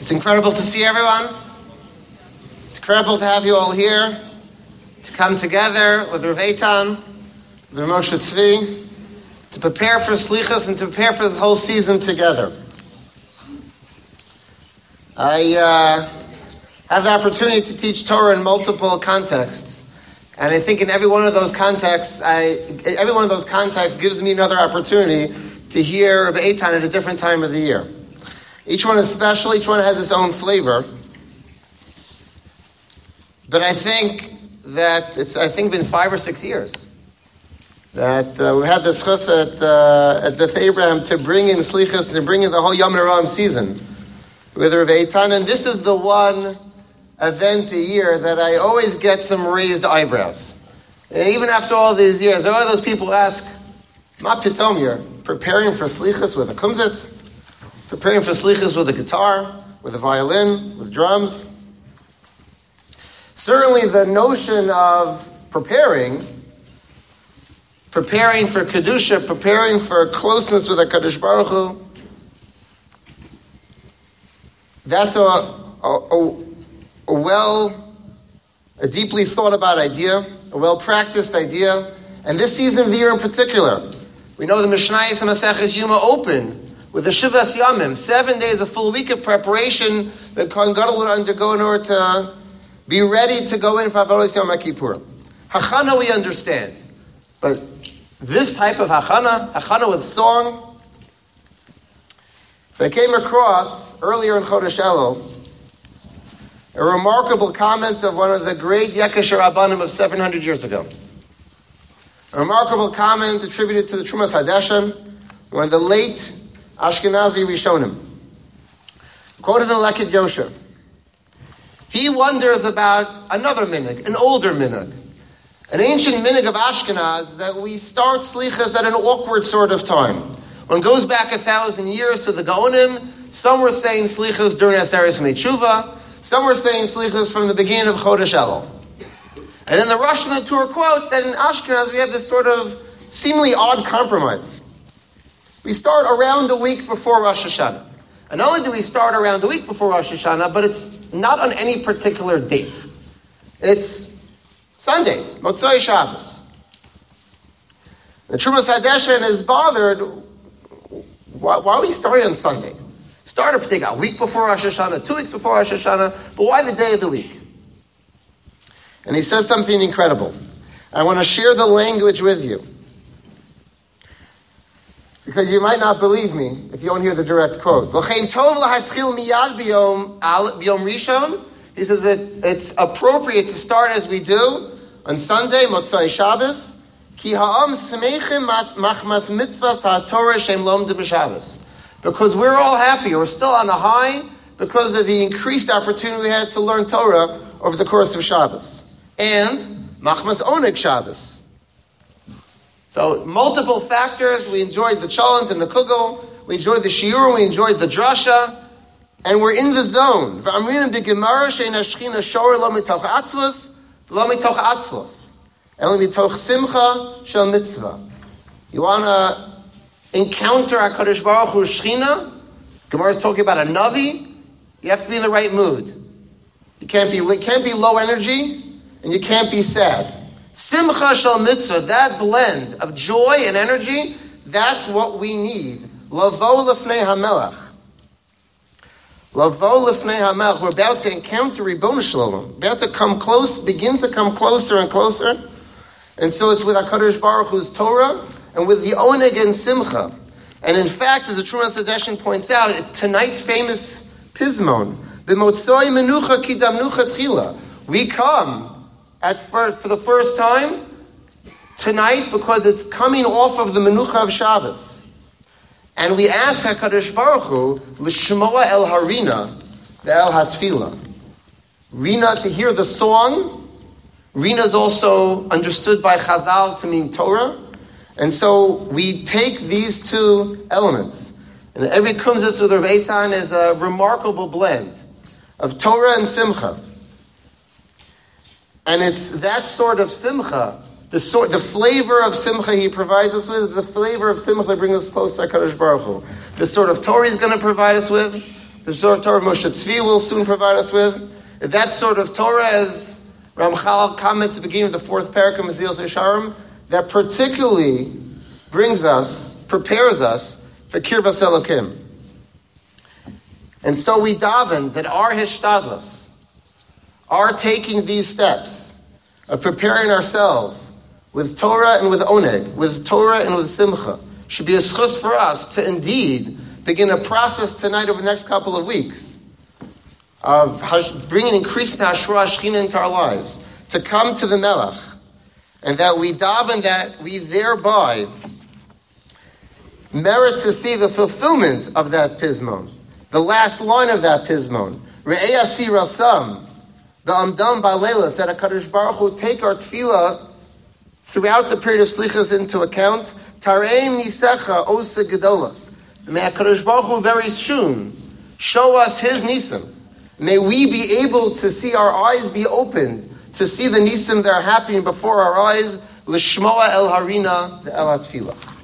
It's incredible to see everyone. It's incredible to have you all here, to come together with Rav Eitan, with Rav Moshe Tzvi, to prepare for Slichas and to prepare for this whole season together. I have the opportunity to teach Torah in multiple contexts, and I think in every one of those contexts, gives me another opportunity to hear Rav Eitan at a different time of the year. Each one is special, each one has its own flavor. But I think that it's been 5 or 6 years that we had the schus at Beth Abraham to bring in Slichas, to bring in the whole Yom Ram season with Rav Eitan. And this is the one event a year that I always get some raised eyebrows. And even after all these years, there are those people who ask, Ma pitom, you're preparing for Slichas with a kumzitz? Preparing for Slichas with a guitar, with a violin, with drums? Certainly the notion of preparing for Kedusha, preparing for closeness with HaKadosh Baruch Hu, that's a deeply thought about idea, a well-practiced idea, and this season of the year in particular. We know the Mishnayos and Maseches Yuma open with the Shivas Yamim, 7 days, a full week of preparation that Kohen Gadol would undergo in order to be ready to go in for Avodas Yom Kippur. Hachana we understand, but this type of Hachana with song. So I came across earlier in Chodesh Elul a remarkable comment of one of the great Yekesh Rabbanim of 700 years ago. A remarkable comment attributed to the Trumas Hadeshen, one of the late Ashkenazi Rishonim, quoted in Leket Yosher. He wonders about another minhag, an older minhag, an ancient minhag of Ashkenaz, that we start Slichas at an awkward sort of time. One goes back 1,000 years to the Gaonim. Some were saying Slichas during Aseret Tshuva. Some were saying Slichas from the beginning of Chodesh Elul. And then the Rosh and the Tur quote that in Ashkenaz we have this sort of seemingly odd compromise. We start around a week before Rosh Hashanah. And not only do we start around a week before Rosh Hashanah, but it's not on any particular date. It's Sunday, Motzei Shabbos. The Trumas Hadeshen is bothered. Why are we starting on Sunday? Start a particular week before Rosh Hashanah, 2 weeks before Rosh Hashanah, but why the day of the week? And he says something incredible. I want to share the language with you, because you might not believe me if you don't hear the direct quote. He says it's appropriate to start as we do on Sunday, Motzei Shabbos, Ki ha'am smeichim machmas mitzvahs ha'torah shem lomdu b'Shabbos. Because we're all happy, we're still on a high because of the increased opportunity we had to learn Torah over the course of Shabbos. And machmas oneg Shabbos. So multiple factors. We enjoyed the cholent and the kugel. We enjoyed the shiur. We enjoyed the drasha. And we're in the zone. V'amrinim de gemara shein hashchina shor lo mitoch atzlus, lo mitoch atzlus, el mitoch simcha shel mitzvah. You want to encounter HaKadosh Baruch Hu Shechina? Gemara is talking about a navi. You have to be in the right mood. You can't be low energy, and you can't be sad. Simcha shel mitzvah, that blend of joy and energy, that's what we need. Lavo lefnei hamelach. Lavo lefnei hamelach. We're about to encounter Ribono Shel Olam. About to come close, begin to come closer and closer. And so it's with HaKadosh Baruch Hu's Torah and with the oneg and simcha. And in fact, as the Trumas Hadeshen points out, tonight's famous pismon, B'motzoi menucha ki damnucha tchila. We come for the first time tonight because it's coming off of the menucha of Shabbos. And we ask HaKadosh Baruch Hu, l'shmoa el harina ve'el hatfila. Rina, to hear the song. Rina is also understood by Chazal to mean Torah. And so we take these two elements. And every kumzitz with Rav Eitan is a remarkable blend of Torah and simcha. And it's that sort of simcha, the flavor of simcha he provides us with, the flavor of simcha that brings us close to HaKadosh Baruch Hu. The sort of Torah he's going to provide us with, the sort of Torah Moshe Tzvi will soon provide us with. That sort of Torah, as Ramchal comments at the beginning of the fourth parak of Mezilas Yesharim, that particularly prepares us for Kirvas Elokim. And so we daven that our hishtadlus, our taking these steps of preparing ourselves with Torah and with oneg, with Torah and with simcha, should be a schus for us to indeed begin a process tonight over the next couple of weeks of bringing increased Hashra Shechina into our lives, to come to the Melech, and that we daven that we thereby merit to see the fulfillment of that pismon, the last line of that pismon, Re'ei Asi Rasam, the Amdam Ba'leilas, that HaKadosh Baruch Hu take our tefillah throughout the period of Slichas into account, Tareim Nisecha Osa Gedolas. May HaKadosh Baruch Hu very soon show us His Nisim. May we be able to see our eyes be opened, to see the Nisim that are happening before our eyes, L'shmoa El Harina, the El HaTfilah.